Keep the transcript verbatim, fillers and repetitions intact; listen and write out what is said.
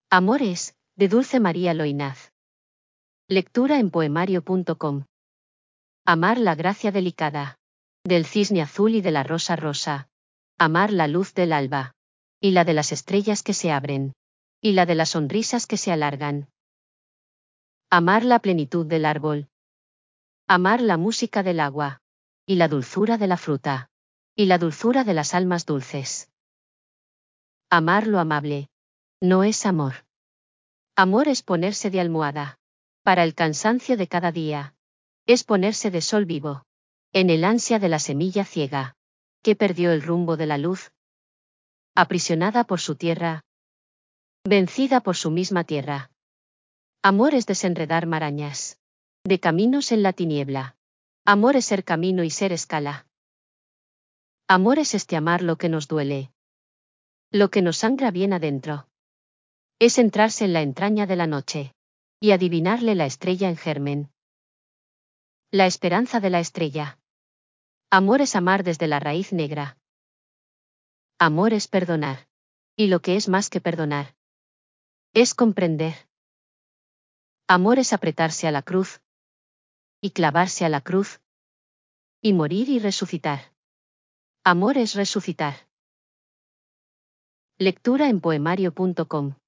Amores, de Dulce María Loinaz. Lectura en poemario punto com. Amar la gracia delicada del cisne azul y de la rosa rosa. Amar la luz del alba. Y la de las estrellas que se abren. Y la de las sonrisas que se alargan. Amar la plenitud del árbol. Amar la música del agua. Y la dulzura de la fruta. Y la dulzura de las almas dulces. Amar lo amable. No es amor. Amor es ponerse de almohada. Para el cansancio de cada día. Es ponerse de sol vivo. En el ansia de la semilla ciega. Que perdió el rumbo de la luz. Aprisionada por su tierra. Vencida por su misma tierra. Amor es desenredar marañas. De caminos en la tiniebla. Amor es ser camino y ser escala. Amor es este amar lo que nos duele. Lo que nos sangra bien adentro. Es entrarse en la entraña de la noche. Y adivinarle la estrella en germen. La esperanza de la estrella. Amor es amar desde la raíz negra. Amor es perdonar. Y lo que es más que perdonar. Es comprender. Amor es apretarse a la cruz. Y clavarse a la cruz. Y morir y resucitar. Amor es resucitar. Lectura en poemario punto com.